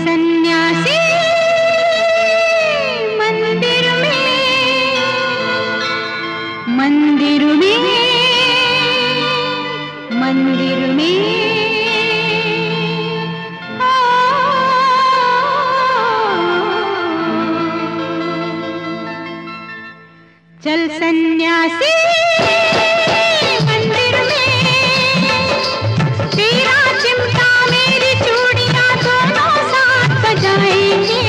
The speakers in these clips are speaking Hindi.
सन्यासी मंदिर में मंदिर में चल सन्यासी मंदिर में, तेरा चिमटा मेरी चूड़ियां दोनों साथ बजाएंगे,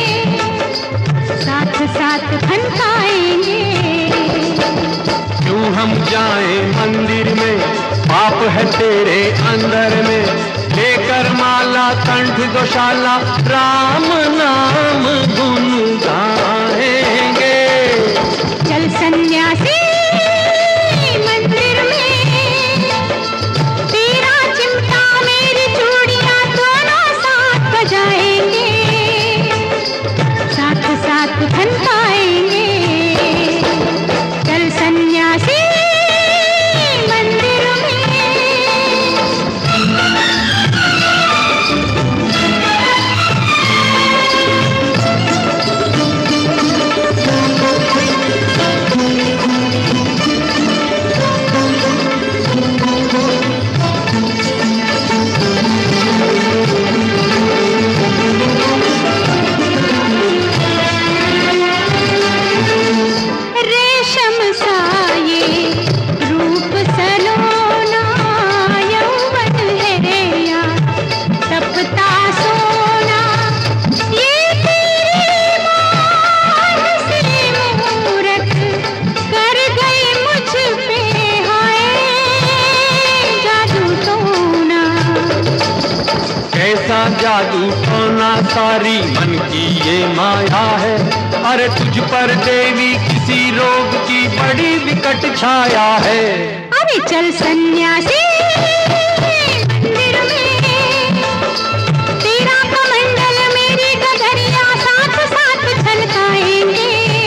साथ साथ खनकाएंगे। क्यों हम जाएं मंदिर में, पाप है तेरे अंदर में, लेकर माला कंठ गौशाला राम नाम गुन गाएंगे। चल सन्यासी मंदिर में, तेरा चिमटा मेरी चूड़ियां दोनों साथ बजाएंगे, साथ साथ खनकाएंगे। चल सन्यासी मंदिर में। जादू टोना सारी मन की ये माया है, अरे तुझ पर देवी किसी रोग की बड़ी विकट छाया है। अरे चल सन्यासी मंदिर में, तेरा कमंडल मेरी गगरिया साथ साथ छलकाएंगे,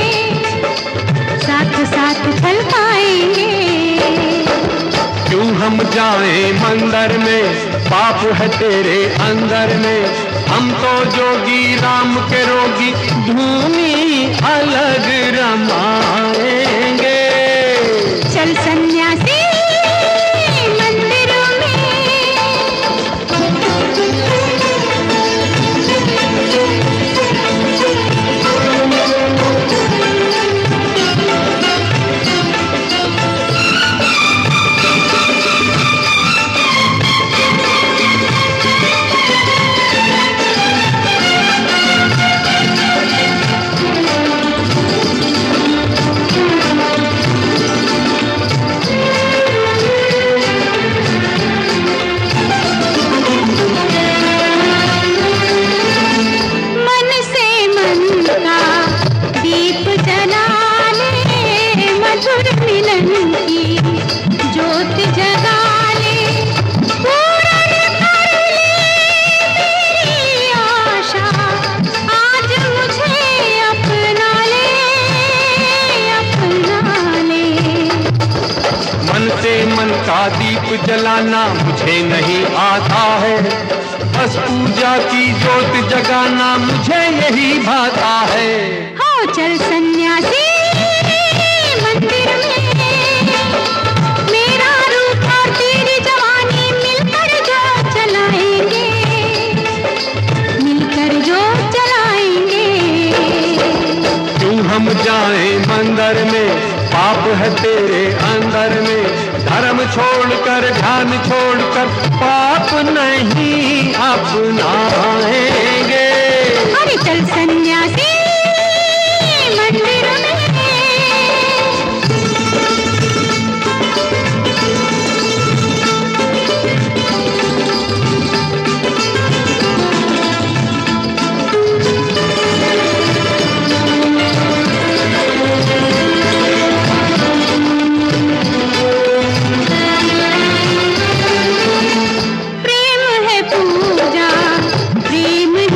साथ साथ छलकाएंगे। क्यों हम जाएं मंदिर में, पाप है तेरे अंदर में, हम तो जोगी राम के रोगी धूनी अलग रमाएंगे। चल सन्यासी मंदिर में। मन का दीप जलाना मुझे नहीं आता है, बस पूजा की जोत जगाना मुझे यही भाता है। हो चल सन्यासी मंदिर में, मेरा रूप और तेरी जवानी मिलकर जो चलाएंगे, मिलकर जो चलाएंगे। क्यों हम जाएं मंदिर में, पाप है तेरे अंदर में, धर्म छोड़कर ध्यान छोड़कर पाप नहीं अपनाएंगे। अरे चल सन्यासी मंदिर में। प्रेम है पूजा, प्रेम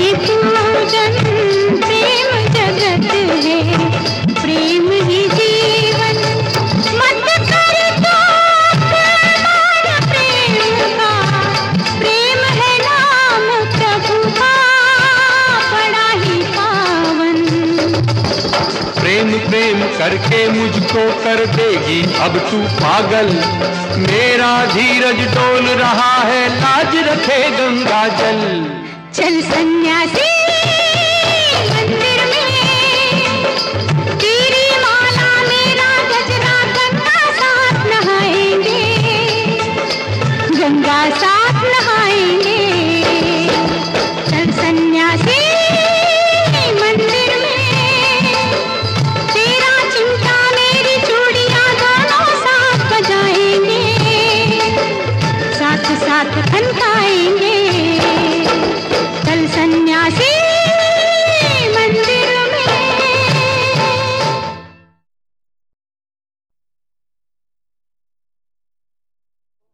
करके मुझको कर देगी अब तू पागल। मेरा धीरज डोल रहा है, लाज रखे गंगा जल। चल सन्यासी मंदिर में, तेरी माला मेरा गजरा, गंगा साथ नहाएंगे, गंगा साथ नहाएंगे। चल सन्यासी मंदिर में, तेरा चिमटा मेरी चूड़ियां दोनों साथ बजाएंगे, साथ साथ खनका